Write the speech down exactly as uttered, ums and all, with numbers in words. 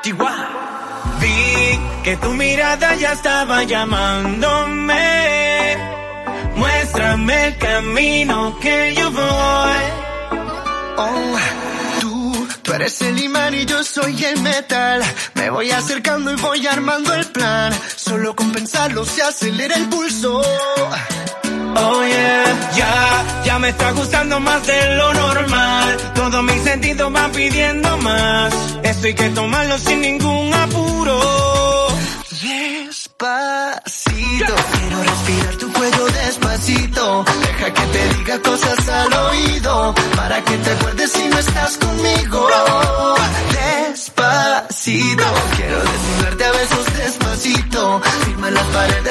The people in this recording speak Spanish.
Chihuahua. Vi que tu mirada ya estaba llamándome. Muéstrame el camino que yo voy. Oh, tú, tú eres el imán y yo soy el metal. Me voy acercando y voy armando el plan. Solo con pensarlo se acelera el pulso. Oh yeah, ya, ya me está gustando más de lo normal. Todos mis sentidos van pidiendo más. Esto hay que tomarlo sin ningún apuro. Despacito, quiero respirar tu cuello despacito. Deja que te diga cosas al oído, para que te acuerdes si no estás conmigo. Despacito, quiero desnudarte a besos despacito. Firma las paredes